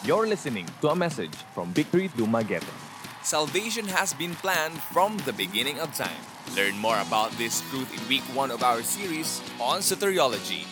You're listening to a message from Victory Dumaguete. Salvation has been planned from the beginning of time. Learn more about this truth in week 1 of our series on soteriology.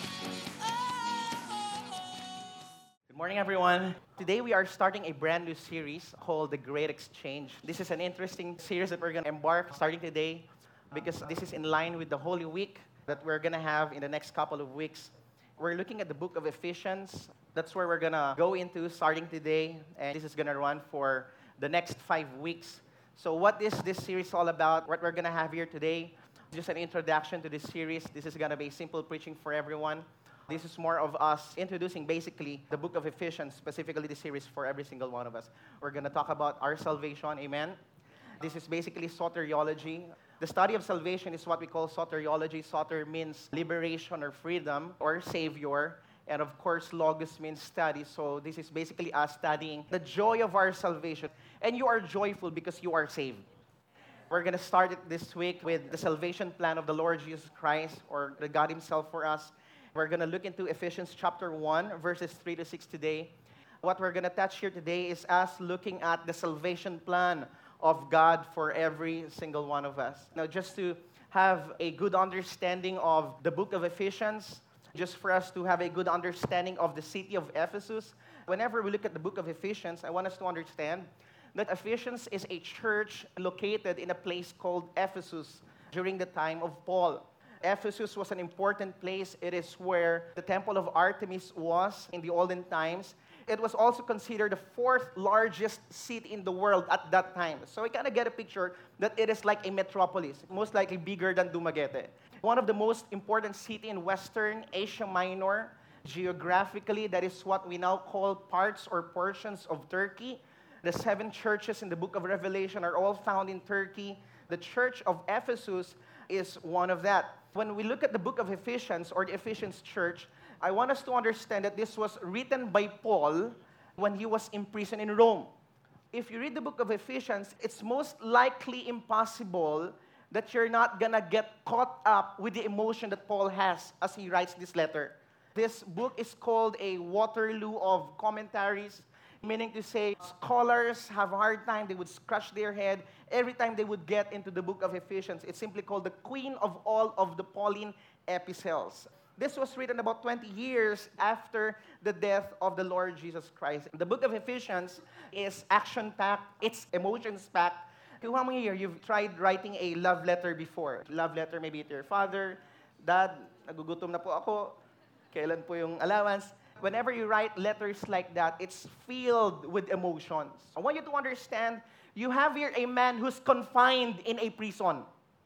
Good morning, everyone. Today we are starting a brand new series called The Great Exchange. This is an interesting series that we're going to embark starting today because this is in line with the Holy Week that we're going to have in the next couple of weeks. We're looking at the book of Ephesians. That's where we're going to go into starting today, and this is going to run for the next 5 weeks. So what is this series all about? What we're going to have here today, just an introduction to this series. This is going to be simple preaching for everyone. This is more of us introducing basically the book of Ephesians, specifically the series for every single one of us. We're going to talk about our salvation, amen? This is basically soteriology. The study of salvation is what we call soteriology. Soter means liberation or freedom or savior. And of course, logos means study. So this is basically us studying the joy of our salvation. And you are joyful because you are saved. We're going to start it this week with the salvation plan of the Lord Jesus Christ, or the God Himself for us. We're going to look into Ephesians chapter 1, verses 3 to 6 today. What we're going to touch here today is us looking at the salvation plan of God for every single one of us. Now, just to have a good understanding of the book of Ephesians, just for us to have a good understanding of the city of Ephesus, whenever we look at the book of Ephesians, I want us to understand that Ephesians is a church located in a place called Ephesus during the time of Paul. Ephesus was an important place. It is where the temple of Artemis was in the olden times. It was also considered the 4th largest city in the world at that time. So we kind of get a picture that it is like a metropolis, most likely bigger than Dumaguete. One of the most important city in Western Asia Minor. Geographically, that is what we now call parts or portions of Turkey. The 7 churches in the book of Revelation are all found in Turkey. The church of Ephesus is one of that. When we look at the book of Ephesians or the Ephesians church, I want us to understand that this was written by Paul when he was imprisoned in Rome. If you read the book of Ephesians, it's most likely impossible that you're not gonna get caught up with the emotion that Paul has as he writes this letter. This book is called a Waterloo of commentaries, meaning to say scholars have a hard time. They would scratch their head every time they would get into the book of Ephesians. It's simply called the queen of all of the Pauline epistles. This was written about 20 years after the death of the Lord Jesus Christ. The book of Ephesians is action-packed. It's emotions-packed. How many here you've tried writing a love letter before? Love letter maybe to your father, dad, nagugutom na po ako, kailan po yung allowance? Whenever you write letters like that, it's filled with emotions. I want you to understand, you have here a man who's confined in a prison.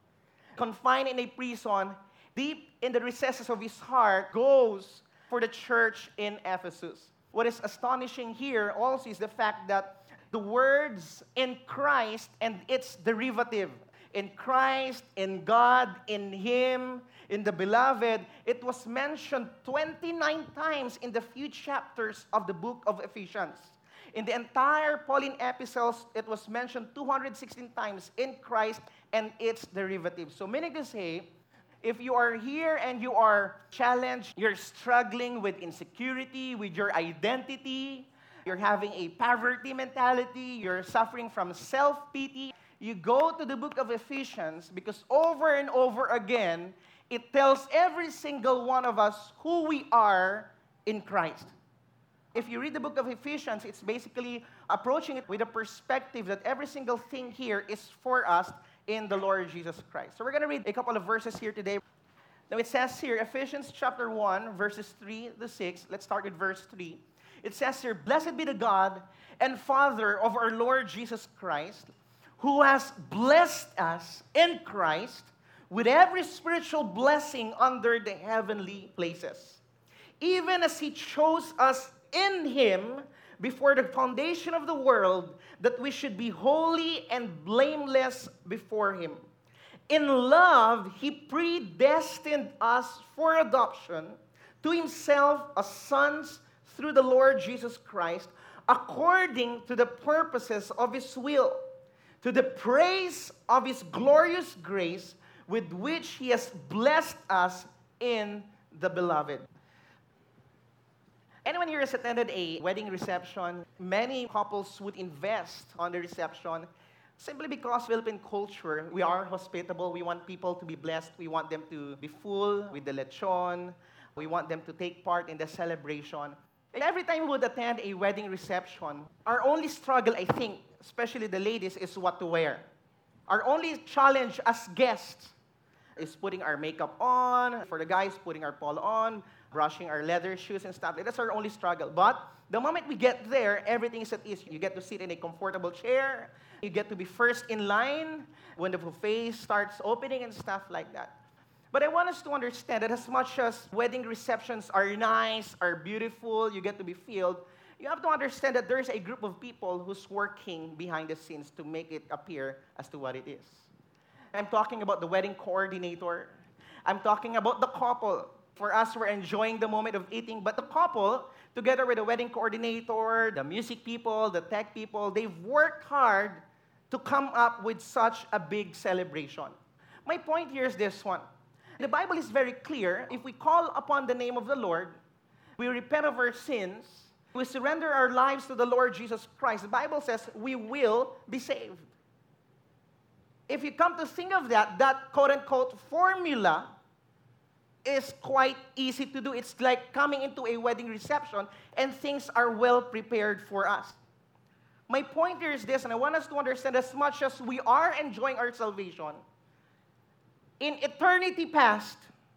Confined in a prison, deep in the recesses of his heart, goes for the church in Ephesus. What is astonishing here also is the fact that the words in Christ and its derivative, in Christ, in God, in Him, in the Beloved, it was mentioned 29 times in the few chapters of the book of Ephesians. In the entire Pauline epistles, it was mentioned 216 times in Christ and its derivatives. So meaning to say, if you are here and you are challenged, you're struggling with insecurity, with your identity, you're having a poverty mentality, you're suffering from self-pity, you go to the book of Ephesians because over and over again, it tells every single one of us who we are in Christ. If you read the book of Ephesians, it's basically approaching it with a perspective that every single thing here is for us in the Lord Jesus Christ. So we're going to read a couple of verses here today. Now it says here, Ephesians chapter 1, verses 3 to 6. Let's start with verse 3. It says here, "Blessed be the God and Father of our Lord Jesus Christ, who has blessed us in Christ with every spiritual blessing under the heavenly places, even as He chose us in Him before the foundation of the world, that we should be holy and blameless before Him. In love, He predestined us for adoption to Himself as sons through the Lord Jesus Christ, according to the purposes of His will, to the praise of His glorious grace, with which He has blessed us in the Beloved." Anyone here has attended a wedding reception? Many couples would invest on the reception simply because Philippine culture, we are hospitable. We want people to be blessed. We want them to be full with the lechon. We want them to take part in the celebration. Every time we would attend a wedding reception, our only struggle, I think, especially the ladies, is what to wear. Our only challenge as guests is putting our makeup on. For the guys, putting our polo on, brushing our leather shoes and stuff. That's our only struggle. But the moment we get there, everything is at ease. You get to sit in a comfortable chair. You get to be first in line when the buffet starts opening and stuff like that. But I want us to understand that as much as wedding receptions are nice, are beautiful, you get to be filled, you have to understand that there's a group of people who's working behind the scenes to make it appear as to what it is. I'm talking about the wedding coordinator. I'm talking about the couple. For us, we're enjoying the moment of eating, but the couple, together with the wedding coordinator, the music people, the tech people, they've worked hard to come up with such a big celebration. My point here is this one. The Bible is very clear. If we call upon the name of the Lord, we repent of our sins, we surrender our lives to the Lord Jesus Christ, the Bible says we will be saved. If you come to think of that quote-unquote formula is quite easy to do. It's like coming into a wedding reception and things are well prepared for us. My point here is this, and I want us to understand as much as we are enjoying our salvation, in eternity past,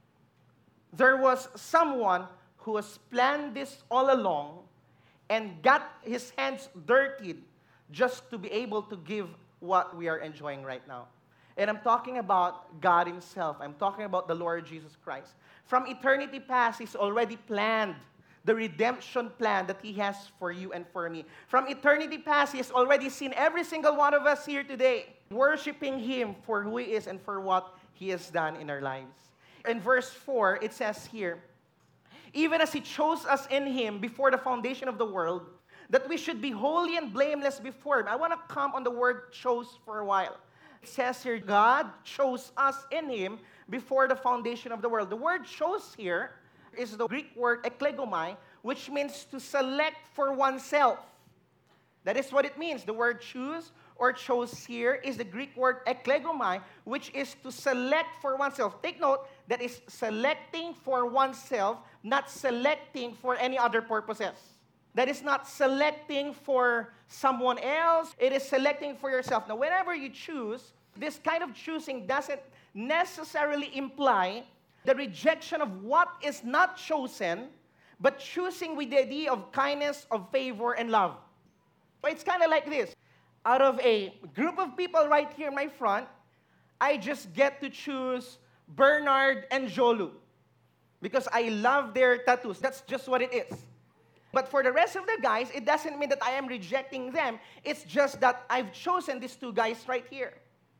there was someone who has planned this all along and got his hands dirtied just to be able to give what we are enjoying right now. And I'm talking about God Himself. I'm talking about the Lord Jesus Christ. From eternity past, He's already planned the redemption plan that He has for you and for me. From eternity past, He has already seen every single one of us here today worshiping Him for who He is and for what He has done in our lives. In verse 4, it says here, even as He chose us in Him before the foundation of the world, that we should be holy and blameless before Him. I want to come on the word chose for a while. It says here, God chose us in Him before the foundation of the world. The word chose here is the Greek word eklegomai, which means to select for oneself. That is what it means. The word choose or chose here is the Greek word eklegomai, which is to select for oneself. Take note, that is selecting for oneself, not selecting for any other purposes. That is not selecting for someone else. It is selecting for yourself. Now, whenever you choose, this kind of choosing doesn't necessarily imply the rejection of what is not chosen, but choosing with the idea of kindness, of favor, and love. But it's kind of like this. Out of a group of people right here in my front, I just get to choose Bernard and Jolu because I love their tattoos. That's just what it is. But for the rest of the guys, it doesn't mean that I am rejecting them. It's just that I've chosen these two guys right here.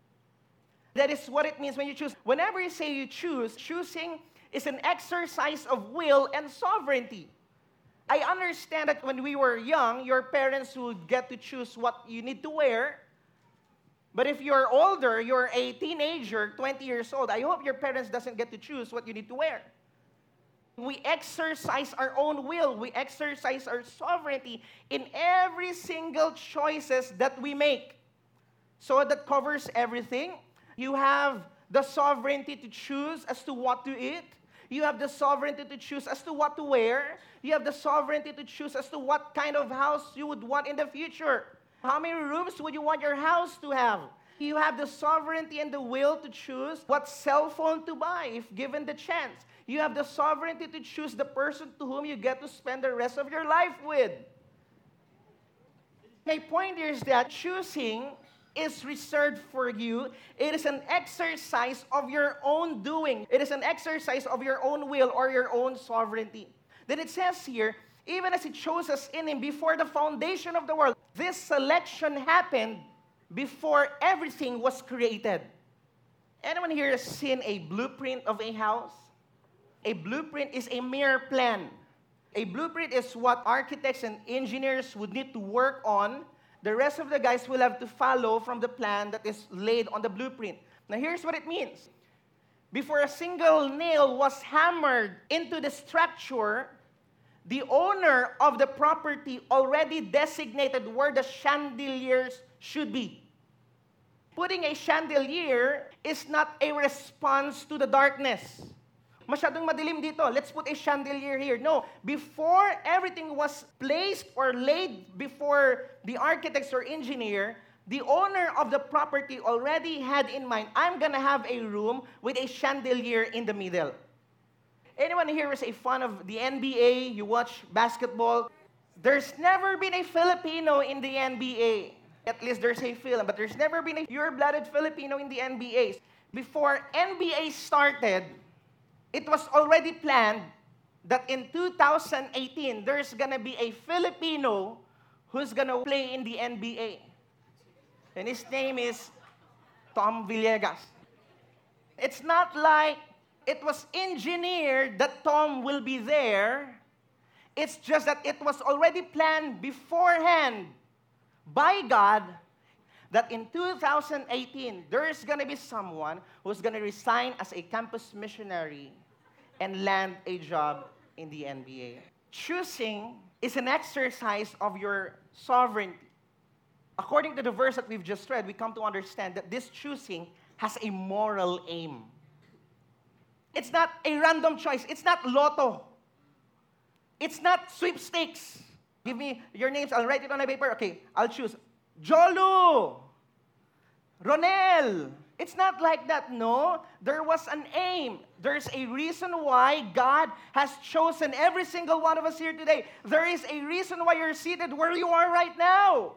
That is what it means when you choose. Whenever you say you choose, choosing is an exercise of will and sovereignty. I understand that when we were young, your parents would get to choose what you need to wear. But if you're older, you're a teenager, 20 years old, I hope your parents doesn't get to choose what you need to wear. We exercise our own will. We exercise our sovereignty in every single choices that we make. So that covers everything. You have the sovereignty to choose as to what to eat. You have the sovereignty to choose as to what to wear. You have the sovereignty to choose as to what kind of house you would want in the future. How many rooms would you want your house to have? You have the sovereignty and the will to choose what cell phone to buy if given the chance. You have the sovereignty to choose the person to whom you get to spend the rest of your life with. My point here is that choosing is reserved for you. It is an exercise of your own doing. It is an exercise of your own will or your own sovereignty. Then it says here, even as He chose us in Him before the foundation of the world. This selection happened before everything was created. Anyone here has seen a blueprint of a house? A blueprint is a mere plan. A blueprint is what architects and engineers would need to work on. The rest of the guys will have to follow from the plan that is laid on the blueprint. Now here's what it means. Before a single nail was hammered into the structure, the owner of the property already designated where the chandeliers should be. Putting a chandelier is not a response to the darkness. Masyadong madilim dito. Let's put a chandelier here. No. Before everything was placed or laid before the architects or engineer, the owner of the property already had in mind, I'm going to have a room with a chandelier in the middle. Anyone here is a fan of the NBA? You watch basketball? There's never been a Filipino in the NBA. At least there's a film, but there's never been a pure-blooded Filipino in the NBA. Before NBA started, it was already planned that in 2018, there's gonna be a Filipino who's gonna play in the NBA. And his name is Tom Villegas. It's not like it was engineered that Tom will be there. It's just that it was already planned beforehand by God that in 2018, there's going to be someone who's going to resign as a campus missionary and land a job in the NBA. Choosing is an exercise of your sovereignty. According to the verse that we've just read, we come to understand that this choosing has a moral aim. It's not a random choice. It's not lotto. It's not sweepstakes. Give me your names. I'll write it on a paper. Okay, I'll choose. Jolu. Ronel. It's not like that, no. There was an aim. There's a reason why God has chosen every single one of us here today. There is a reason why you're seated where you are right now.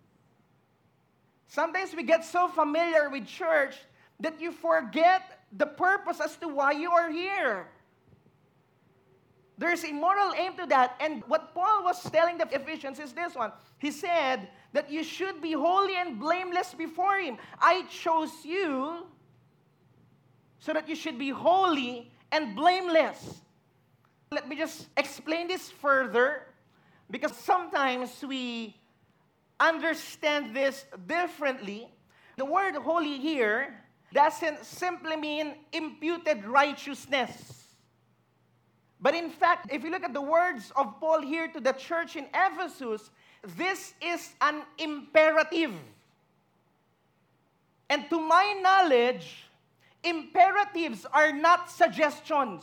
Sometimes we get so familiar with church that you forget the purpose as to why you are here. There's a moral aim to that. And what Paul was telling the Ephesians is this one. He said that you should be holy and blameless before Him. I chose you so that you should be holy and blameless. Let me just explain this further, because sometimes we understand this differently. The word holy here doesn't simply mean imputed righteousness. But in fact, if you look at the words of Paul here to the church in Ephesus, this is an imperative. And to my knowledge, imperatives are not suggestions.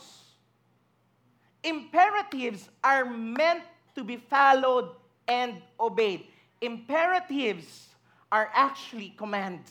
Imperatives are meant to be followed and obeyed. Imperatives are actually commands.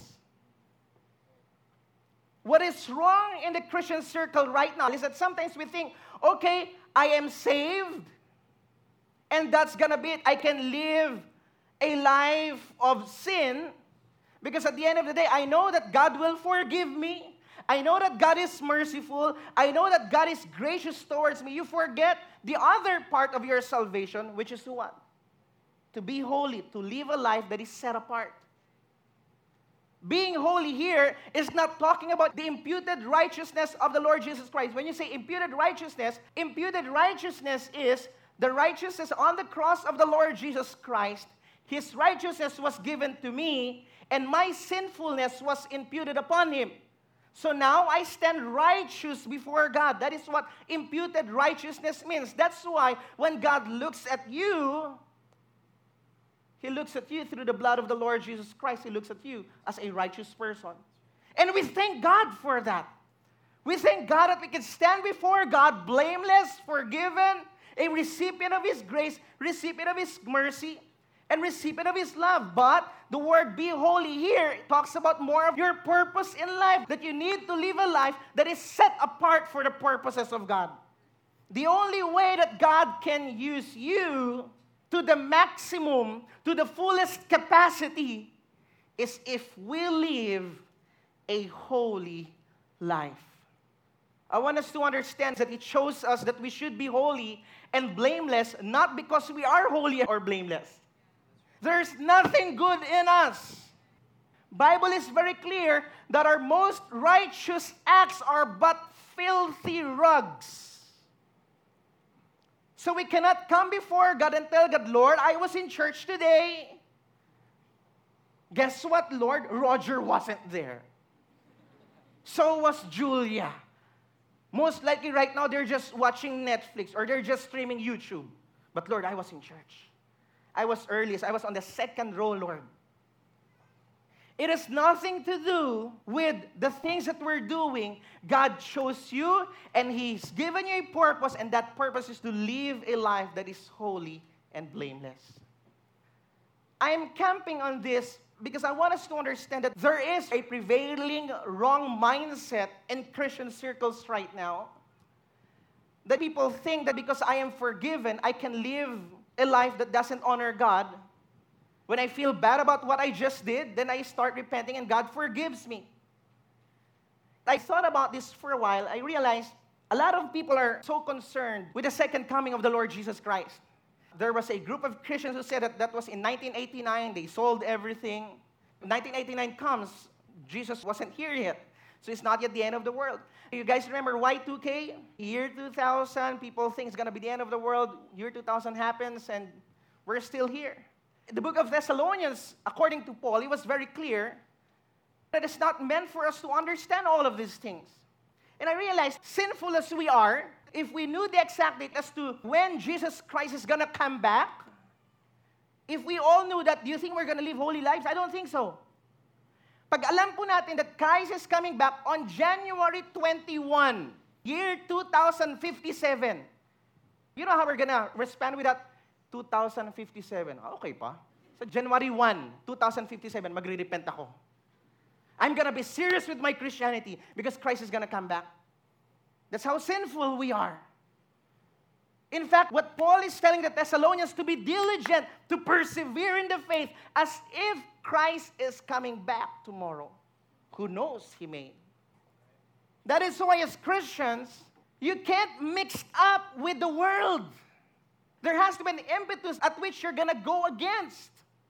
What is wrong in the Christian circle right now is that sometimes we think, okay, I am saved, and that's gonna be it. I can live a life of sin, because at the end of the day, I know that God will forgive me. I know that God is merciful. I know that God is gracious towards me. You forget the other part of your salvation, which is to what? To be holy, to live a life that is set apart. Being holy here is not talking about the imputed righteousness of the Lord Jesus Christ. When you say imputed righteousness is the righteousness on the cross of the Lord Jesus Christ. His righteousness was given to me, and my sinfulness was imputed upon Him. So now I stand righteous before God. That is what imputed righteousness means. That's why when God looks at you, He looks at you through the blood of the Lord Jesus Christ. He looks at you as a righteous person. And we thank God for that. We thank God that we can stand before God blameless, forgiven, a recipient of His grace, recipient of His mercy, and recipient of His love. But the word be holy here talks about more of your purpose in life, that you need to live a life that is set apart for the purposes of God. The only way that God can use you to the maximum, to the fullest capacity, is if we live a holy life. I want us to understand that it shows us that we should be holy and blameless, not because we are holy or blameless. There's nothing good in us. Bible is very clear that our most righteous acts are but filthy rags. So we cannot come before God and tell God, Lord, I was in church today. Guess what, Lord? Roger wasn't there. So was Julia. Most likely right now, they're just watching Netflix or they're just streaming YouTube. But Lord, I was in church. I was earliest. I was on the second row, Lord. It has nothing to do with the things that we're doing. God chose you, and He's given you a purpose, and that purpose is to live a life that is holy and blameless. I am camping on this because I want us to understand that there is a prevailing wrong mindset in Christian circles right now. That people think that because I am forgiven, I can live a life that doesn't honor God. When I feel bad about what I just did, then I start repenting and God forgives me. I thought about this for a while. I realized a lot of people are so concerned with the second coming of the Lord Jesus Christ. There was a group of Christians who said that was in 1989. They sold everything. When 1989 comes, Jesus wasn't here yet. So it's not yet the end of the world. You guys remember Y2K? Year 2000, people think it's going to be the end of the world. Year 2000 happens, and we're still here. In the book of Thessalonians, according to Paul, it was very clear that it's not meant for us to understand all of these things. And I realized, sinful as we are, if we knew the exact date as to when Jesus Christ is going to come back, if we all knew that, do you think we're going to live holy lives? I don't think so. Pag alam po natin that Christ is coming back on January 21, year 2057, you know how we're going to respond with that? 2057. Okay pa. So January 1, 2057, magre-repent ako. I'm going to be serious with my Christianity because Christ is going to come back. That's how sinful we are. In fact, what Paul is telling the Thessalonians to be diligent, to persevere in the faith, as if Christ is coming back tomorrow. Who knows, He may. That is why as Christians, you can't mix up with the world. There has to be an impetus at which you're going to go against.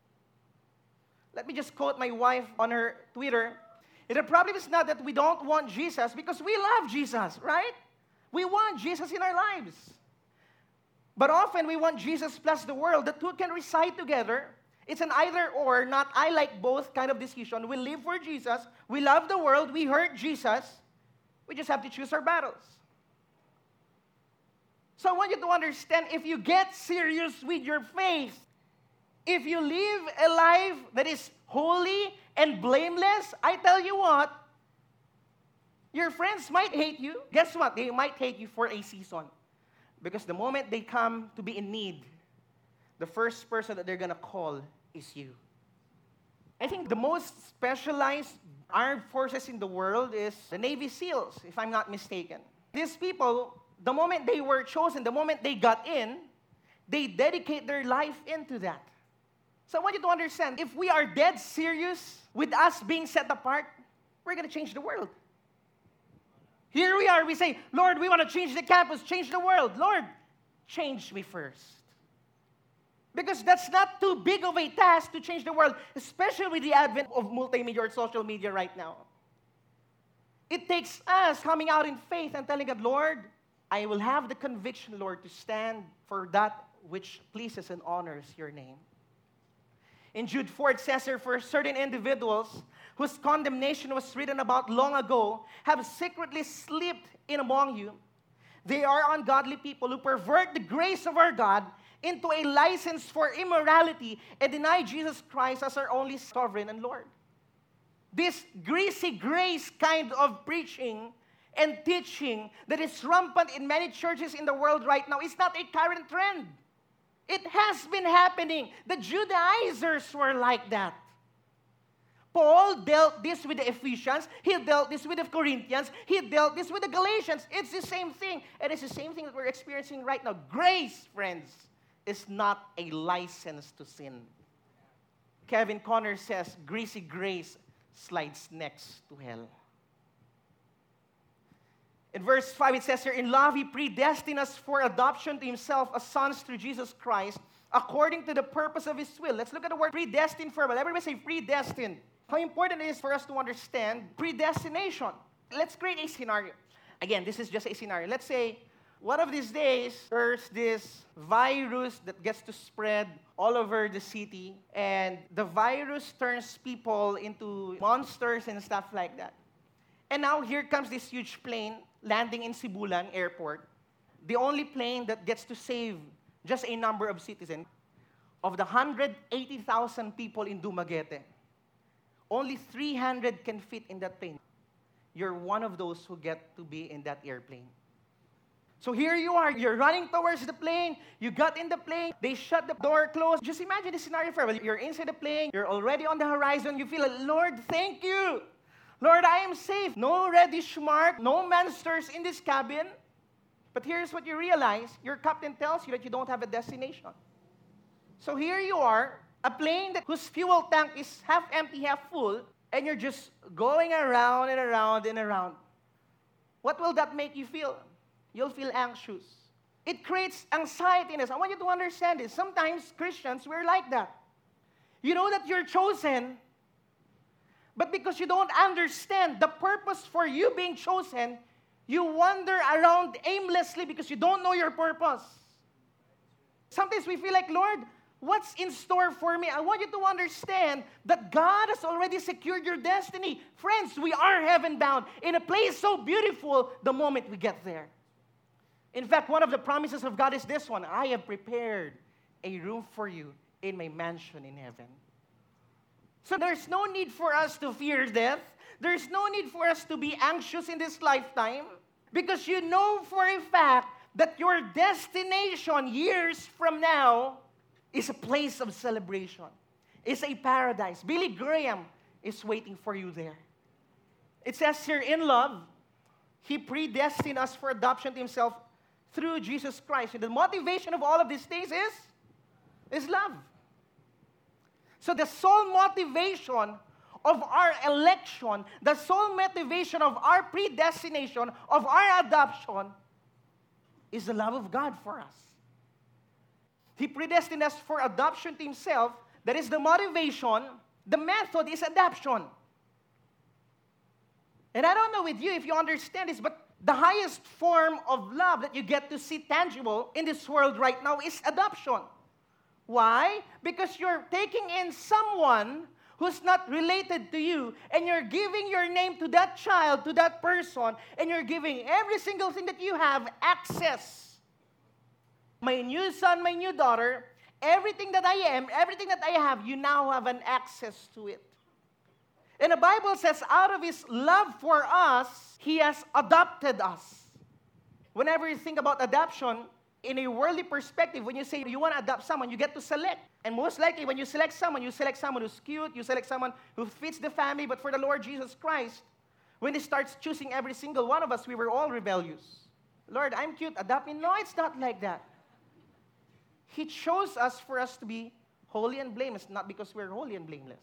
Let me just quote my wife on her Twitter. The problem is not that we don't want Jesus, because we love Jesus, right? We want Jesus in our lives. But often we want Jesus plus the world. The two can reside together. It's an either or, not I like both kind of decision. We live for Jesus. We love the world. We hurt Jesus. We just have to choose our battles. So I want you to understand, if you get serious with your faith, if you live a life that is holy and blameless, I tell you what, your friends might hate you. Guess what? They might hate you for a season. Because the moment they come to be in need, the first person that they're going to call is you. I think the most specialized armed forces in the world is the Navy SEALs, if I'm not mistaken. These people, the moment they were chosen, the moment they got in, they dedicate their life into that. So I want you to understand, if we are dead serious with us being set apart, we're going to change the world. Here we are, we say, Lord, we want to change the campus, change the world. Lord, change me first. Because that's not too big of a task to change the world, especially with the advent of multimedia or social media right now. It takes us coming out in faith and telling God, Lord, I will have the conviction, Lord, to stand for that which pleases and honors your name. In Jude 4, it says here, for certain individuals whose condemnation was written about long ago have secretly slipped in among you. They are ungodly people who pervert the grace of our God into a license for immorality and deny Jesus Christ as our only sovereign and Lord. This greasy grace kind of preaching and teaching that is rampant in many churches in the world right now is not a current trend. It has been happening. The Judaizers were like that. Paul dealt this with the Ephesians. He dealt this with the Corinthians. He dealt this with the Galatians. It's the same thing. And it's the same thing that we're experiencing right now. Grace, friends, is not a license to sin. Kevin Conner says, greasy grace slides next to hell. In verse 5, it says here, in love, He predestined us for adoption to Himself as sons through Jesus Christ, according to the purpose of His will. Let's look at the word predestined for a while. Everybody say predestined. How important it is for us to understand predestination. Let's create a scenario. Again, this is just a scenario. Let's say, one of these days, there's this virus that gets to spread all over the city, and the virus turns people into monsters and stuff like that. And now here comes this huge plane landing in Sibulan Airport. The only plane that gets to save just a number of citizens, of the 180,000 people in Dumaguete, only 300 can fit in that plane. You're one of those who get to be in that airplane. So here you are, you're running towards the plane, you got in the plane, they shut the door closed. Just imagine the scenario for you're inside the plane, you're already on the horizon, you feel like, Lord, thank you. Lord, I am safe. No reddish mark, no monsters in this cabin. But here's what you realize, your captain tells you that you don't have a destination. So here you are, a plane whose fuel tank is half empty, half full, and you're just going around and around and around. What will that make you feel? You'll feel anxious. It creates anxiety in us. I want you to understand this. Sometimes Christians, we're like that. You know that you're chosen, but because you don't understand the purpose for you being chosen, you wander around aimlessly because you don't know your purpose. Sometimes we feel like, Lord, what's in store for me? I want you to understand that God has already secured your destiny. Friends, we are heaven-bound in a place so beautiful the moment we get there. In fact, one of the promises of God is this one: I have prepared a room for you in my mansion in heaven. So there's no need for us to fear death. There's no need for us to be anxious in this lifetime, because you know for a fact that your destination years from now is a place of celebration. It's a paradise. Billy Graham is waiting for you there. It says here, in love, He predestined us for adoption to Himself through Jesus Christ. And the motivation of all of these things is love. So the sole motivation of our election, the sole motivation of our predestination, of our adoption, is the love of God for us. He predestined us for adoption to Himself. That is the motivation. The method is adoption. And I don't know with you if you understand this, but the highest form of love that you get to see tangible in this world right now is adoption. Why? Because you're taking in someone who's not related to you, and you're giving your name to that child, to that person, and you're giving every single thing that you have access. My new son, my new daughter, everything that I am, everything that I have, you now have an access to it. And the Bible says, out of His love for us, He has adopted us. Whenever you think about adoption, in a worldly perspective, when you say you want to adopt someone, you get to select. And most likely, when you select someone who's cute, you select someone who fits the family. But for the Lord Jesus Christ, when He starts choosing every single one of us, we were all rebellious. Lord, I'm cute, adopt me. No, it's not like that. He chose us for us to be holy and blameless, not because we're holy and blameless.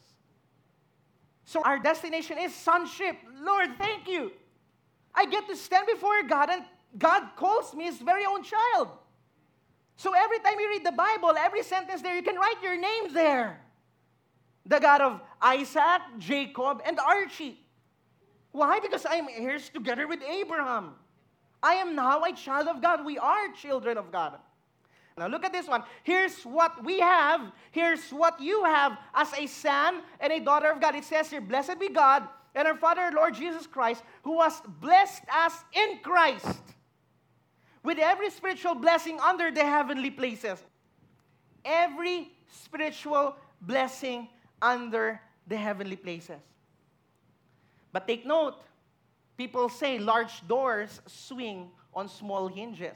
So our destination is sonship. Lord, thank you. I get to stand before God, and God calls me His very own child. So every time you read the Bible, every sentence there, you can write your name there. The God of Isaac, Jacob, and Archie. Why? Because I am heirs together with Abraham. I am now a child of God. We are children of God. Now look at this one. Here's what we have. Here's what you have as a son and a daughter of God. It says here, blessed be God and our Father, Lord Jesus Christ, who has blessed us in Christ with every spiritual blessing under the heavenly places. Every spiritual blessing under the heavenly places. But take note, people say large doors swing on small hinges.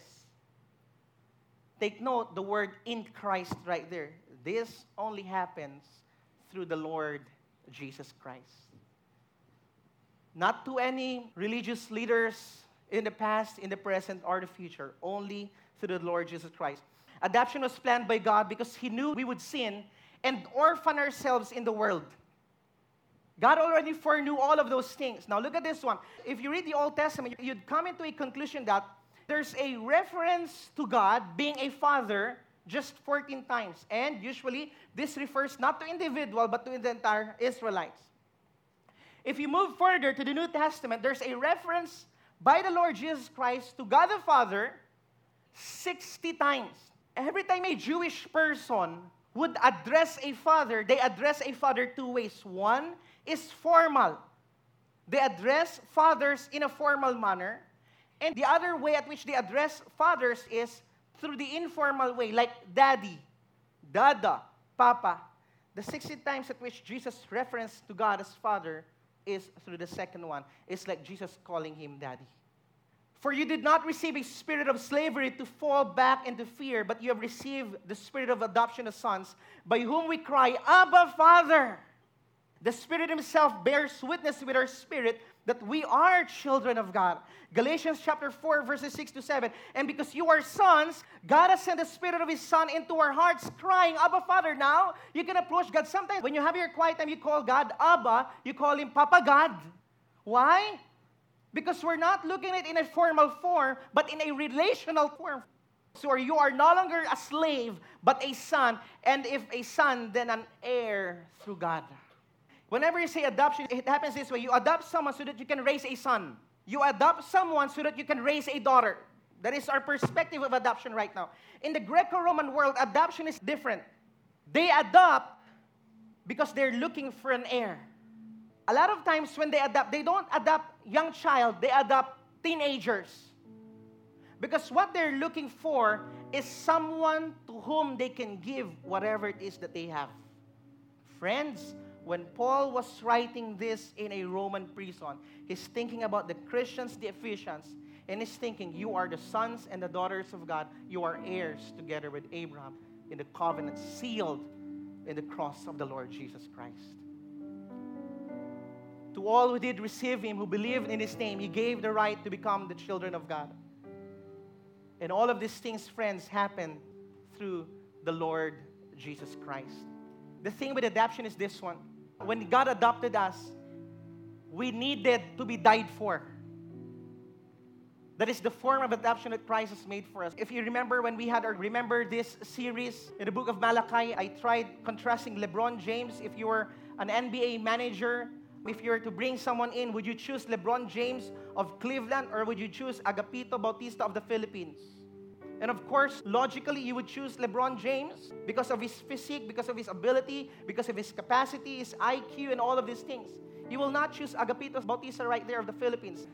Take note the word in Christ right there. This only happens through the Lord Jesus Christ. Not to any religious leaders in the past, in the present, or the future. Only through the Lord Jesus Christ. Adoption was planned by God because He knew we would sin and orphan ourselves in the world. God already foreknew all of those things. Now look at this one. If you read the Old Testament, you'd come into a conclusion that there's a reference to God being a father just 14 times. And usually, this refers not to individual, but to the entire Israelites. If you move further to the New Testament, there's a reference by the Lord Jesus Christ to God the Father 60 times. Every time a Jewish person would address a father, they address a father two ways. One is formal. They address fathers in a formal manner. And the other way at which they address fathers is through the informal way, like daddy, dada, papa. The 60 times at which Jesus referenced to God as Father is through the second one. It's like Jesus calling him daddy. For you did not receive a spirit of slavery to fall back into fear, but you have received the spirit of adoption as sons, by whom we cry, Abba, Father. The Spirit himself bears witness with our spirit that we are children of God. Galatians chapter 4, verses 6 to 7. And because you are sons, God has sent the Spirit of His Son into our hearts, crying, Abba, Father. Now, you can approach God. Sometimes when you have your quiet time, you call God Abba. You call Him Papa God. Why? Because we're not looking at it in a formal form, but in a relational form. So you are no longer a slave, but a son. And if a son, then an heir through God. Whenever you say adoption, it happens this way. You adopt someone so that you can raise a son. You adopt someone so that you can raise a daughter. That is our perspective of adoption right now. In the Greco-Roman world, adoption is different. They adopt because they're looking for an heir. A lot of times when they adopt, they don't adopt young child, they adopt teenagers. Because what they're looking for is someone to whom they can give whatever it is that they have. Friends, when Paul was writing this in a Roman prison, he's thinking about the Christians, the Ephesians, and he's thinking, you are the sons and the daughters of God. You are heirs together with Abraham in the covenant sealed in the cross of the Lord Jesus Christ. To all who did receive Him, who believed in His name, He gave the right to become the children of God. And all of these things, friends, happen through the Lord Jesus Christ. The thing with adoption is this one. When God adopted us, we needed to be died for. That is the form of adoption that Christ has made for us. If you remember when we had our Remember This series in the book of Malachi, I tried contrasting LeBron James. If you were an NBA manager, if you were to bring someone in, would you choose LeBron James of Cleveland or would you choose Agapito Bautista of the Philippines? And of course, logically, you would choose LeBron James because of his physique, because of his ability, because of his capacity, his IQ, and all of these things. You will not choose Agapito Bautista right there of the Philippines.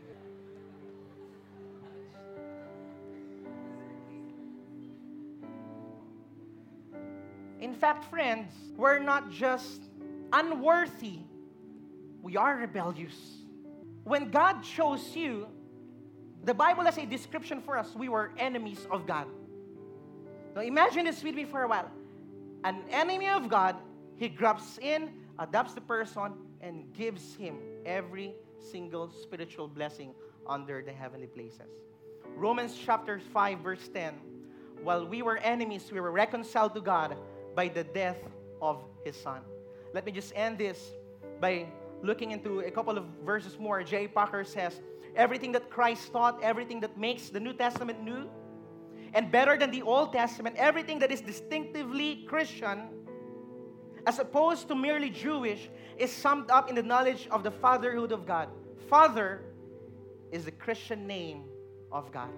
In fact, friends, we're not just unworthy. We are rebellious. When God chose you, the Bible has a description for us. We were enemies of God. Now imagine this with me for a while. An enemy of God, He grabs in, adopts the person, and gives him every single spiritual blessing under the heavenly places. Romans chapter 5, verse 10. While we were enemies, we were reconciled to God by the death of His Son. Let me just end this by looking into a couple of verses more. J. Packer says, everything that Christ taught, everything that makes the New Testament new, and better than the Old Testament, everything that is distinctively Christian, as opposed to merely Jewish, is summed up in the knowledge of the fatherhood of God. Father is the Christian name of God.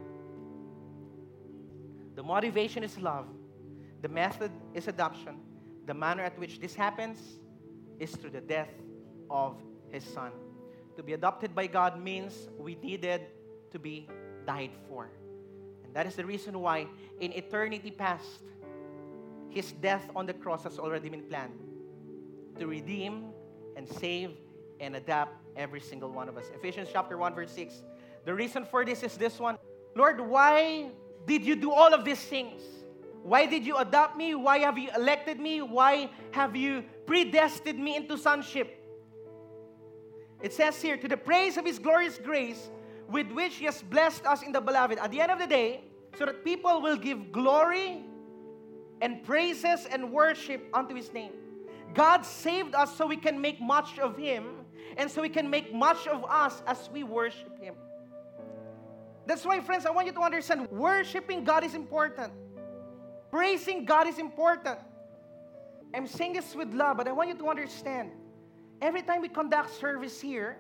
The motivation is love. The method is adoption. The manner at which this happens is through the death of His Son. To be adopted by God means we needed to be died for. And that is the reason why in eternity past, His death on the cross has already been planned to redeem and save and adopt every single one of us. Ephesians chapter 1, verse 6. The reason for this is this one. Lord, why did you do all of these things? Why did you adopt me? Why have you elected me? Why have you predestined me into sonship? It says here, to the praise of His glorious grace, with which He has blessed us in the beloved. At the end of the day, so that people will give glory and praises and worship unto His name. God saved us so we can make much of Him, and so we can make much of us as we worship Him. That's why, friends, I want you to understand, worshiping God is important. Praising God is important. I'm saying this with love, but I want you to understand, every time we conduct service here,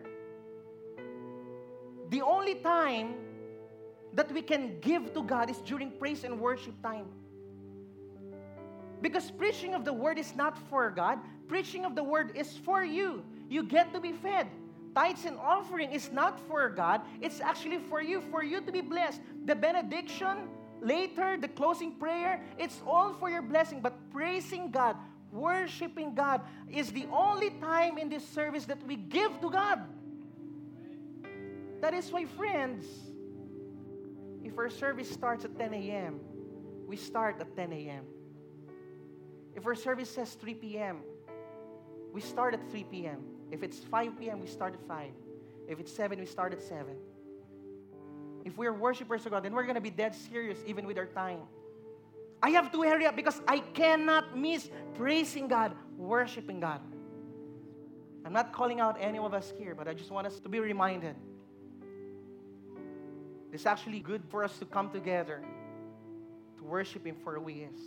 the only time that we can give to God is during praise and worship time. Because preaching of the Word is not for God. Preaching of the Word is for you. You get to be fed. Tithes and offering is not for God. It's actually for you to be blessed. The benediction later, the closing prayer, it's all for your blessing. But praising God, worshiping God is the only time in this service that we give to God. That is why, friends, if our service starts at 10 a.m., we start at 10 a.m. If our service says 3 p.m., we start at 3 p.m. If it's 5 p.m., we start at 5. If it's 7, we start at 7. If we're worshipers of God, then we're going to be dead serious even with our time. I have to hurry up because I cannot miss praising God, worshiping God. I'm not calling out any of us here, but I just want us to be reminded. It's actually good for us to come together to worship Him for who He is.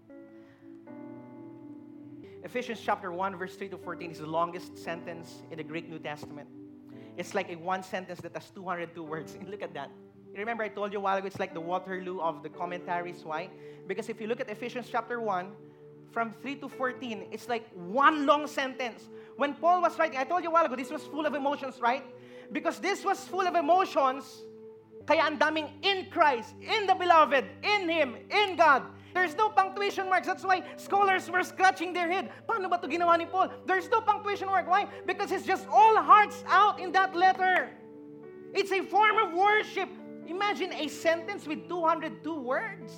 Ephesians chapter 1, verse 3 to 14 is the longest sentence in the Greek New Testament. It's like a one sentence that has 202 words. And look at that. You remember I told you a while ago, it's like the Waterloo of the commentaries. Why? Because if you look at Ephesians chapter 1, from 3 to 14, it's like one long sentence. When Paul was writing, I told you a while ago, this was full of emotions, right? Because this was full of emotions, kaya ang daming in Christ, in the Beloved, in Him, in God. There's no punctuation marks. That's why scholars were scratching their head. Paano ba ito ginawa ni Paul? There's no punctuation mark. Why? Because it's just all hearts out in that letter. It's a form of worship. Imagine a sentence with 202 words.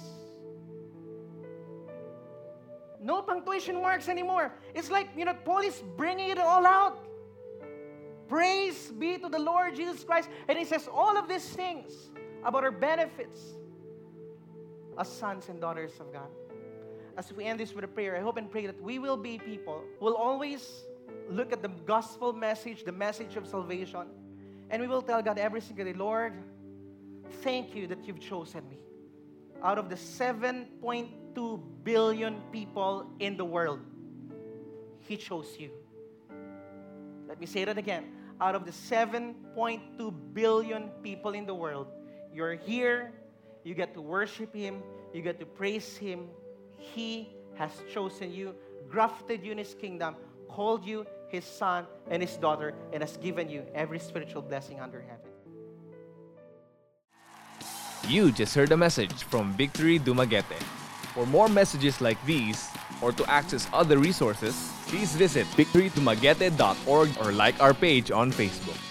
No punctuation marks anymore. It's like, Paul is bringing it all out. Praise be to the Lord Jesus Christ. And he says all of these things about our benefits as sons and daughters of God. As we end this with a prayer, I hope and pray that we will be people who will always look at the gospel message, the message of salvation, and we will tell God every single day, Lord, thank you that you've chosen me. Out of the 7.2 billion people in the world, He chose you. Let me say that again. Out of the 7.2 billion people in the world, you're here, you get to worship Him, you get to praise Him. He has chosen you, grafted you in His kingdom, called you His son and His daughter, and has given you every spiritual blessing under heaven. You just heard a message from Victory Dumaguete. For more messages like these, or to access other resources, please visit victorydumaguete.org or like our page on Facebook.